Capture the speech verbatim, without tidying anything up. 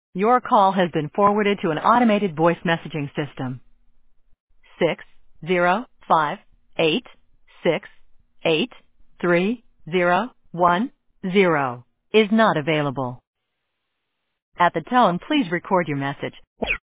Your call has been forwarded to an automated voice messaging system. Six zero five eight six eight three zero one zero is not available. At the tone, please record your message.